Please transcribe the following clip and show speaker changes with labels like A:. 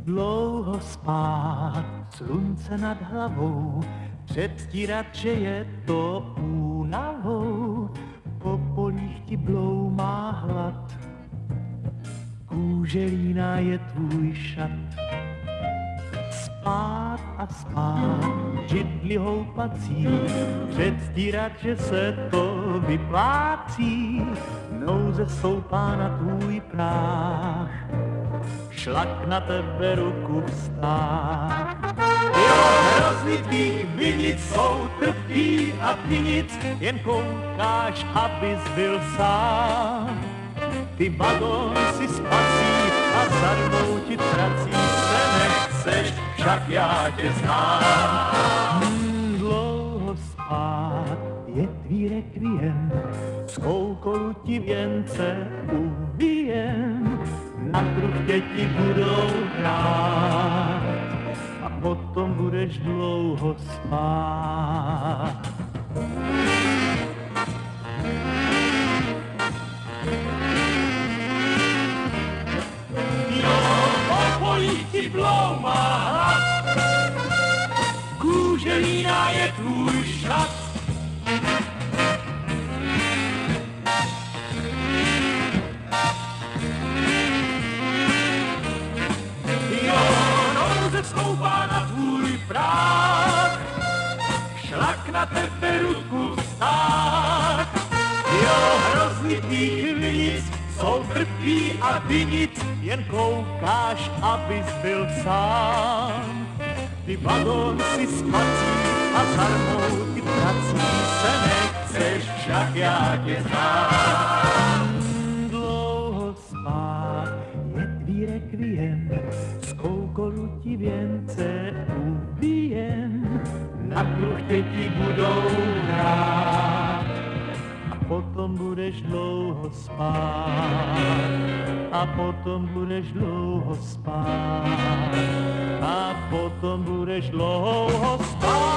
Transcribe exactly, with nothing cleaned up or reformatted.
A: Dlouho spát, slunce nad hlavou, předstírat, že je to únavou. Po polích ti bloumá hlad, kůže líná je tvůj šat. Spát a spát, židli houpací, předstírat, že se to vyplácí. Nouze stoupá na tvůj práh, šlak na tebe ruku vstát. Jo, hrozný tvých vinic jsou trpký a ty nic, jen koukáš, abys byl sám. Ty vagon si spasí a zarvou ti trací, se nechceš, však já tě znám. Hmm, dlouho spát je tvý rekviem, z koukolu ti věnce ubijem. Na kruchtě ti budou hrát a potom budeš dlouho spát. Jo, po polích ti bloumá hlad, kůže líná je tvůj šat. Stoupá na tvůj práh, šlak na tebe ruku vstát. Jo, hrozný tvých vinic jsou trpký a ty nic, jen koukáš, abys byl sám. Ty vagon si spací a zarmou ti prací, se nechceš, však já tě znám. Dlouho spát je tvý rekviem, z koukolu ti věnce ubijem. Na kruchtě ti budou hrát a potom budeš dlouho spát. A potom budeš dlouho spát. A potom budeš dlouho spát.